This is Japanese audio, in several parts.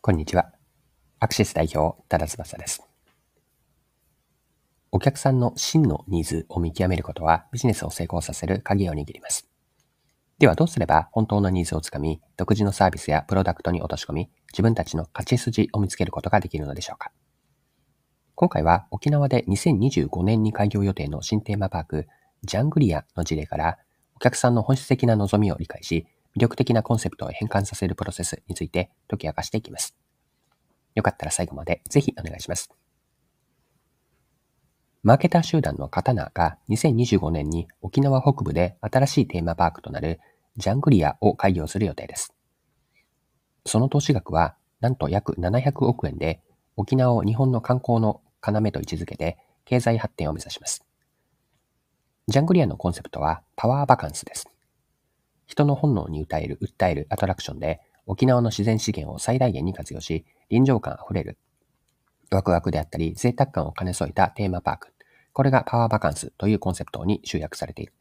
こんにちは。アクシス代表、多田翼です。お客さんの真のニーズを見極めることはビジネスを成功させる鍵を握ります。ではどうすれば本当のニーズをつかみ、独自のサービスやプロダクトに落とし込み、自分たちの勝ち筋を見つけることができるのでしょうか。今回は沖縄で2025年に開業予定の新テーマパーク、ジャングリアの事例から、お客さんの本質的な望みを理解し、魅力的なコンセプトを変換させるプロセスについて解き明かしていきます。よかったら最後までぜひお願いします。マーケター集団のカタナが2025年に沖縄北部で新しいテーマパークとなるジャングリアを開業する予定です。その投資額はなんと約700億円で、沖縄を日本の観光の要と位置づけて経済発展を目指します。ジャングリアのコンセプトはパワーバカンスです。人の本能に訴えるアトラクションで、沖縄の自然資源を最大限に活用し、臨場感あふれるワクワクであったり贅沢感を兼ね添えたテーマパーク。これがパワーバカンスというコンセプトに集約されているんです。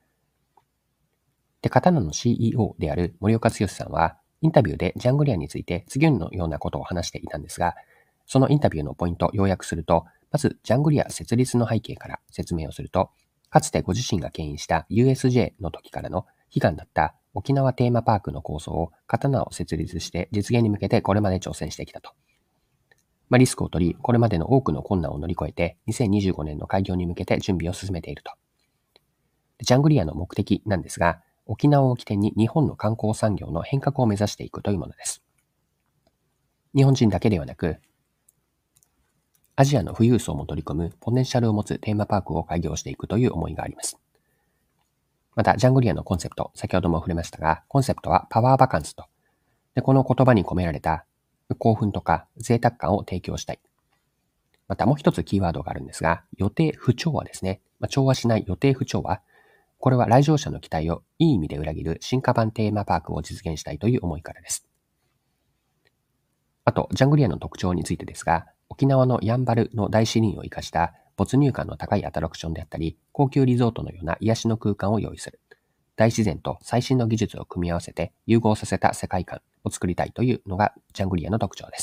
で、カタナの CEO である森岡剛さんは、インタビューでジャングリアについて次のようなことを話していたんですが、そのインタビューのポイントを要約すると、まずジャングリア設立の背景から説明をすると、かつてご自身が牽引した USJ の時からの悲願だった沖縄テーマパークの構想をカタナを設立して実現に向けてこれまで挑戦してきたと。リスクを取り、これまでの多くの困難を乗り越えて、2025年の開業に向けて準備を進めていると。ジャングリアの目的なんですが、沖縄を起点に日本の観光産業の変革を目指していくというものです。日本人だけではなく、アジアの富裕層も取り込むポテンシャルを持つテーマパークを開業していくという思いがあります。また、ジャングリアのコンセプト、先ほども触れましたが、コンセプトはパワーバカンスと。で、この言葉に込められた興奮とか贅沢感を提供したい。またもう一つキーワードがあるんですが、予定不調和ですね。調和しない予定不調和。これは来場者の期待をいい意味で裏切る進化版テーマパークを実現したいという思いからです。あと、ジャングリアの特徴についてですが、沖縄のやんばるの大自然を生かした没入感の高いアトラクションであったり、高級リゾートのような癒しの空間を用意する。大自然と最新の技術を組み合わせて融合させた世界観を作りたいというのがジャングリアの特徴です。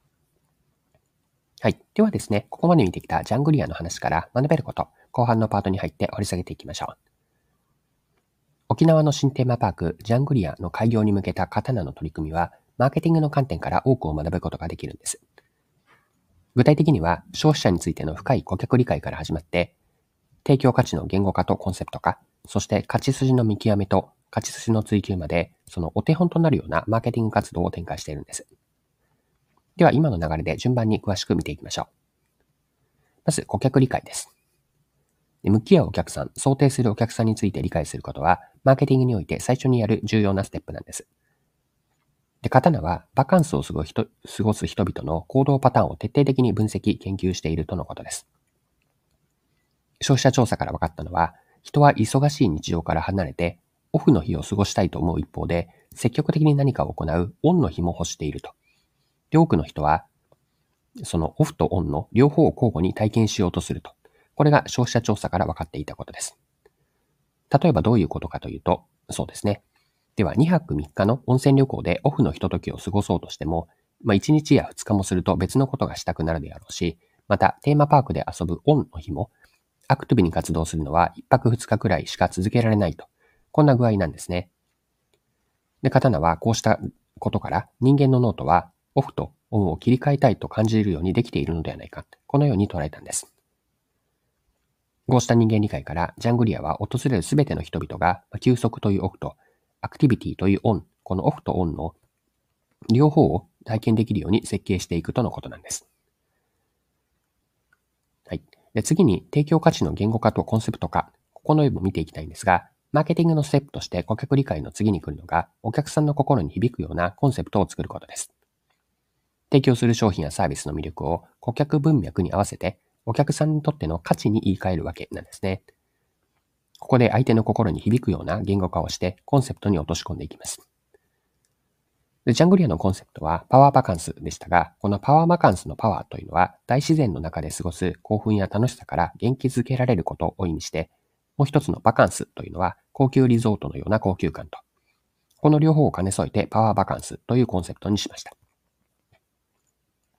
はい。ではですね、ここまで見てきたジャングリアの話から学べること、後半のパートに入って掘り下げていきましょう。沖縄の新テーマパーク、ジャングリアの開業に向けたカタナの取り組みは、マーケティングの観点から多くを学ぶことができるんです。具体的には、消費者についての深い顧客理解から始まって、提供価値の言語化とコンセプト化、そして勝ち筋の見極めと勝ち筋の追求まで、そのお手本となるようなマーケティング活動を展開しているんです。では、今の流れで順番に詳しく見ていきましょう。まず、顧客理解です。向き合うお客さん、想定するお客さんについて理解することは、マーケティングにおいて最初にやる重要なステップなんです。で、カタナは、バカンスを過ごす人々の行動パターンを徹底的に分析、研究しているとのことです。消費者調査から分かったのは、人は忙しい日常から離れて、オフの日を過ごしたいと思う一方で、積極的に何かを行うオンの日も欲していると。で、多くの人は、そのオフとオンの両方を交互に体験しようとすると。これが消費者調査から分かっていたことです。例えばどういうことかというと、そうですね。では2泊3日の温泉旅行でオフのひとときを過ごそうとしても、1日や2日もすると別のことがしたくなるであろうし、またテーマパークで遊ぶオンの日も、アクティブに活動するのは1泊2日くらいしか続けられないと。こんな具合なんですね。で、カタナはこうしたことから人間の脳とはオフとオンを切り替えたいと感じるようにできているのではないか。このように捉えたんです。こうした人間理解からジャングリアは訪れるすべての人々が休息というオフとアクティビティというオン、このオフとオンの両方を体験できるように設計していくとのことなんです。はい。で、次に提供価値の言語化とコンセプト化。ここの部分を見ていきたいんですが、マーケティングのステップとして顧客理解の次に来るのが、お客さんの心に響くようなコンセプトを作ることです。提供する商品やサービスの魅力を顧客文脈に合わせて、お客さんにとっての価値に言い換えるわけなんですね。ここで相手の心に響くような言語化をしてコンセプトに落とし込んでいきます。で、ジャングリアのコンセプトはパワーバカンスでしたが、このパワーバカンスのパワーというのは大自然の中で過ごす興奮や楽しさから元気づけられることを意味して、もう一つのバカンスというのは高級リゾートのような高級感と、この両方を兼ね添えてパワーバカンスというコンセプトにしました。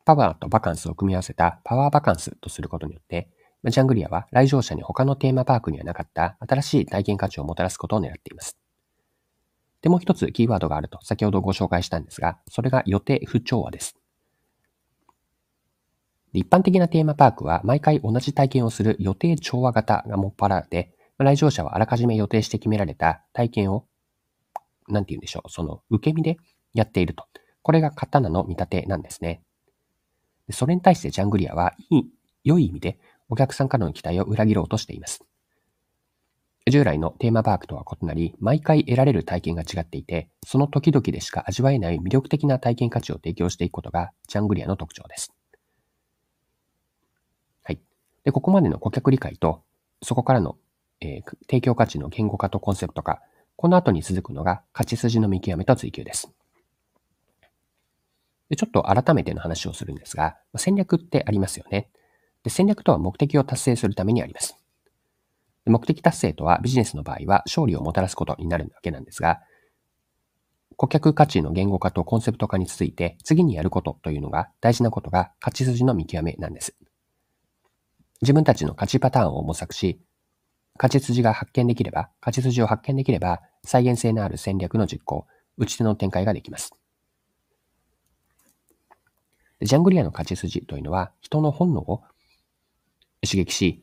パワーとバカンスを組み合わせたパワーバカンスとすることによって、ジャングリアは来場者に他のテーマパークにはなかった新しい体験価値をもたらすことを狙っています。で、もう一つキーワードがあると先ほどご紹介したんですが、それが予定不調和です。一般的なテーマパークは毎回同じ体験をする予定調和型がもっぱらで、来場者はあらかじめ予定して決められた体験を、なんて言うんでしょう、その受け身でやっていると。これが刀の見立てなんですね。それに対してジャングリアは良い意味でお客さんからの期待を裏切ろうとしています。従来のテーマパークとは異なり、毎回得られる体験が違っていて、その時々でしか味わえない魅力的な体験価値を提供していくことがジャングリアの特徴です。はい。で、ここまでの顧客理解と、そこからの、提供価値の言語化とコンセプト化、この後に続くのが勝ち筋の見極めと追求です。で、ちょっと改めての話をするんですが、戦略ってありますよね。で、戦略とは目的を達成するためにあります。で、目的達成とはビジネスの場合は勝利をもたらすことになるわけなんですが、顧客価値の言語化とコンセプト化に続いて次にやることというのが大事なことが勝ち筋の見極めなんです。自分たちの勝ちパターンを模索し、勝ち筋を発見できれば、再現性のある戦略の実行、打ち手の展開ができます。ジャングリアの勝ち筋というのは、人の本能を刺激し、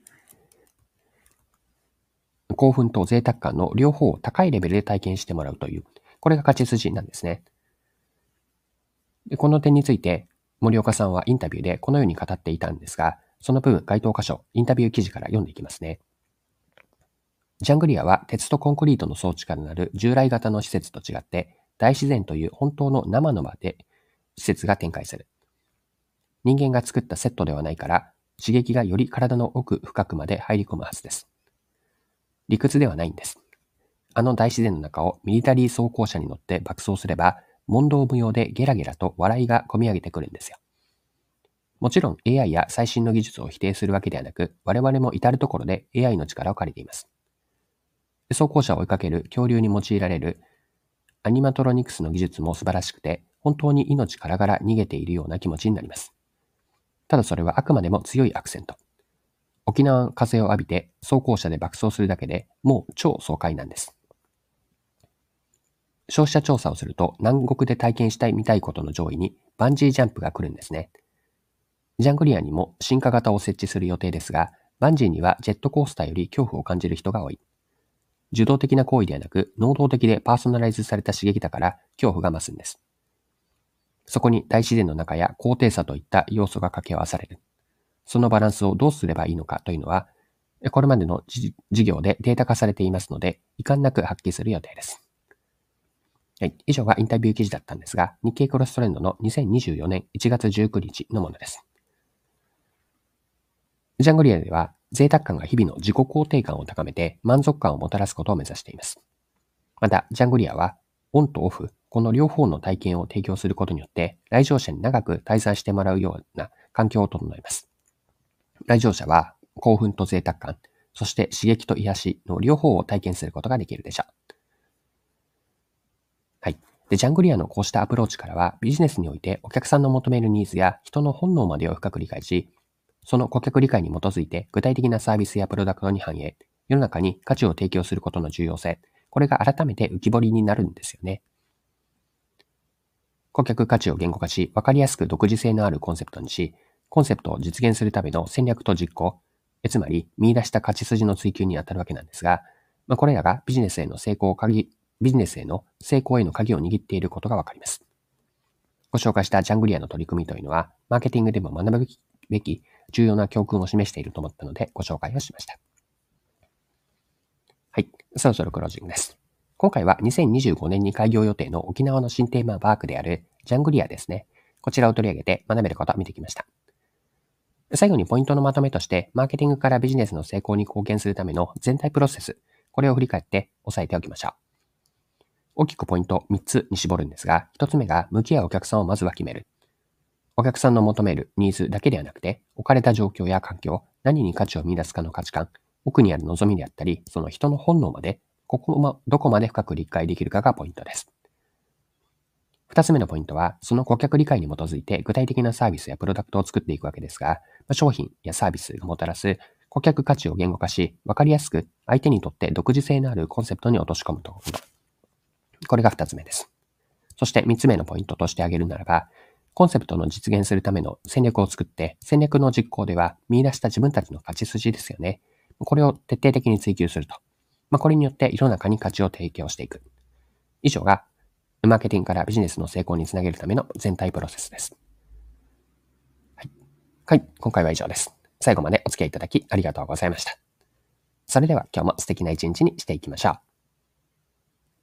興奮と贅沢感の両方を高いレベルで体験してもらうという、これが勝ち筋なんですね。で、この点について、森岡さんはインタビューでこのように語っていたんですが、その部分、該当箇所、インタビュー記事から読んでいきますね。ジャングリアは鉄とコンクリートの装置からなる従来型の施設と違って、大自然という本当の生の場で施設が展開する。人間が作ったセットではないから、刺激がより体の奥深くまで入り込むはずです。理屈ではないんです。あの大自然の中をミリタリー装甲車に乗って爆走すれば、問答無用でゲラゲラと笑いがこみ上げてくるんですよ。もちろん AI や最新の技術を否定するわけではなく、我々も至るところで AI の力を借りています。装甲車を追いかける恐竜に用いられるアニマトロニクスの技術も素晴らしくて、本当に命からがら逃げているような気持ちになります。ただそれはあくまでも強いアクセント。沖縄の風を浴びて装甲車で爆走するだけでもう超爽快なんです。消費者調査をすると南国で体験したい見たいことの上位にバンジージャンプが来るんですね。ジャングリアにも進化型を設置する予定ですが、バンジーにはジェットコースターより恐怖を感じる人が多い。受動的な行為ではなく、能動的でパーソナライズされた刺激だから恐怖が増すんです。そこに大自然の中や高低差といった要素が掛け合わされる。そのバランスをどうすればいいのかというのは、これまでの授業でデータ化されていますので、遺憾なく発揮する予定です。はい、以上がインタビュー記事だったんですが、日経クロストレンドの2024年1月19日のものです。ジャングリアでは、贅沢感が日々の自己肯定感を高めて満足感をもたらすことを目指しています。また、ジャングリアは、オンとオフ、この両方の体験を提供することによって、来場者に長く滞在してもらうような環境を整えます。来場者は、興奮と贅沢感、そして刺激と癒しの両方を体験することができるでしょう。はい。で、ジャングリアのこうしたアプローチからは、ビジネスにおいてお客さんの求めるニーズや人の本能までを深く理解し、その顧客理解に基づいて具体的なサービスやプロダクトに反映、世の中に価値を提供することの重要性、これが改めて浮き彫りになるんですよね。顧客価値を言語化し、わかりやすく独自性のあるコンセプトにし、コンセプトを実現するための戦略と実行、つまり見出した価値筋の追求にあたるわけなんですが、これらがビジネスへの成功への鍵を握っていることがわかります。ご紹介したジャングリアの取り組みというのは、マーケティングでも学ぶべき重要な教訓を示していると思ったのでご紹介をしました。はい、そろそろクロージングです。今回は2025年に開業予定の沖縄の新テーマパークであるジャングリアですね。こちらを取り上げて学べることを見てきました。最後にポイントのまとめとして、マーケティングからビジネスの成功に貢献するための全体プロセス、これを振り返って押さえておきましょう。大きくポイント3つに絞るんですが、1つ目が向き合うお客さんをまずは決める。お客さんの求めるニーズだけではなくて、置かれた状況や環境、何に価値を見出すかの価値観、奥にある望みであったり、その人の本能まで、どこまで深く理解できるかがポイントです。 二つ目のポイントは、その顧客理解に基づいて具体的なサービスやプロダクトを作っていくわけですが、商品やサービスがもたらす顧客価値を言語化し、わかりやすく相手にとって独自性のあるコンセプトに落とし込むところ。これが二つ目です。そして三つ目のポイントとして挙げるならば、コンセプトの実現するための戦略を作って、戦略の実行では見出した自分たちの勝ち筋ですよね。これを徹底的に追求すると。これによって世の中に価値を提供していく。以上が、マーケティングからビジネスの成功につなげるための全体プロセスです。はい、今回は以上です。最後までお付き合いいただきありがとうございました。それでは今日も素敵な一日にしていきましょう。